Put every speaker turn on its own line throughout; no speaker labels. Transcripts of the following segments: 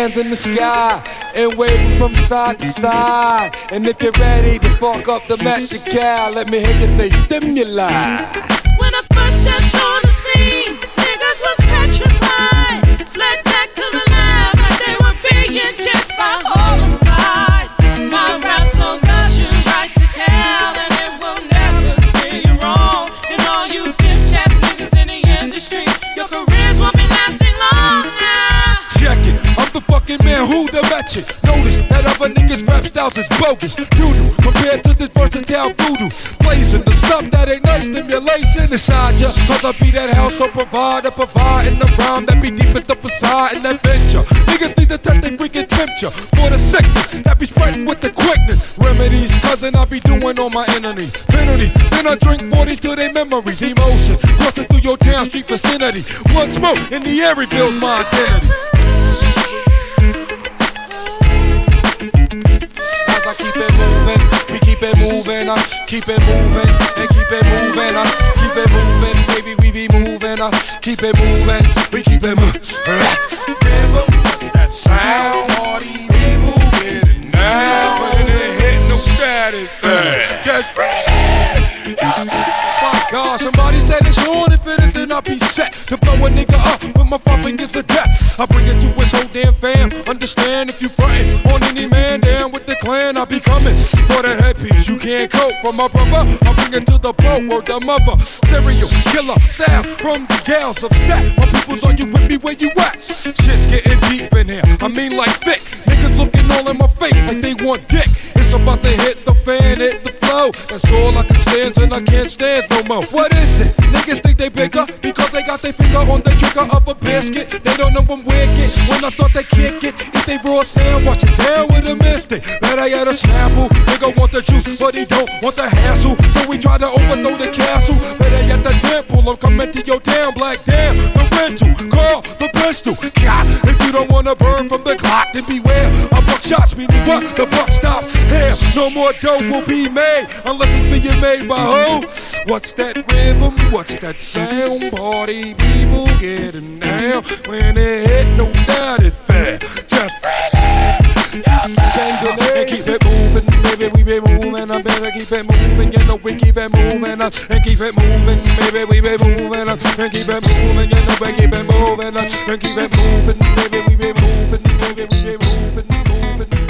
hands in the sky and waving from side to side. And if you're ready to spark up the Met-Cal, let me hear you say stimuli.
When I first stepped on the scene, niggas was petrified. Fled back to the lab like they were being chased by homicide. My rap flow does you right to Cal, and it will never steer you wrong. And all you bitch-ass niggas in the industry, your careers won't be lasting long now.
Check it, I'm the fucking man who the wretched. Notice that other niggas' rap styles is bogus. Doo-doo, compared to this versatile voodoo. Blazing the stuff that ain't nice, stimulation inside ya. Cause I be that household provider, providing the rhyme that be deepest up inside and adventure. Niggas need to touch they freaking temperature for the sickness that be spreading with the quickness. Remedies, cousin, I be doing on my enemies. Penalty, then I drink 40 to their memories. Emotion, crossing through your town street vicinity. One smoke in the air reveals my identity. As I keep it moving, we keep it moving, keep it moving, and keep it moving, keep it moving, baby, we be moving, keep it moving, we keep it moving. Rhythm, that sound, party, we moving it now. When it hit, no daddy, just breathe. My God, somebody said it's on, if it isn't, I'll be set to blow a nigga up with my 5 fingers to death. I bring it to his whole damn fam. Understand if you frontin' on any man down with the clan, I'll be coming for that headpiece. You can't cope from my brother. I bring it to the boat or the mother. Serial killer sound from the gals of stack. My people's on you with me where you at. Shit's getting deep in here. I mean like thick. Niggas looking all in my face like they want dick. It's about to hit the fan, hit the flow. That's all I can stand and I can't stand no more. What is it? Niggas think they bigger because they got their finger on the trigger of a basket. They don't know I'm wicked. When I start to kick it, if they raw sound, watch it down with a mystic. Better get a snapple. Nigga want the juice, but he don't want the hassle. So we try to overthrow the castle. Better at the temple. I'm coming to your town, black damn. The rental, call the pistol. God, if you don't wanna burn from the clock, then beware. A buck shots meaning what? The buck stops here. No more dough will be made unless it's being made by who? What's that rhythm? What's that sound? Party people getting down. When it hit, no doubt it's bad. Just change the name and keep it moving, baby. We be moving. I better keep it moving. You know we keep it moving and keep it moving, baby. We be moving and keep it moving. You know we keep it moving and keep it moving, baby. We be moving, baby. We be moving, moving, moving.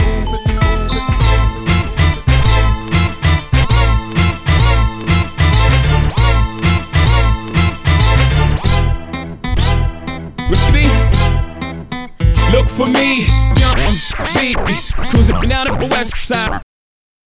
Look for me, young baby, cruising down the west side.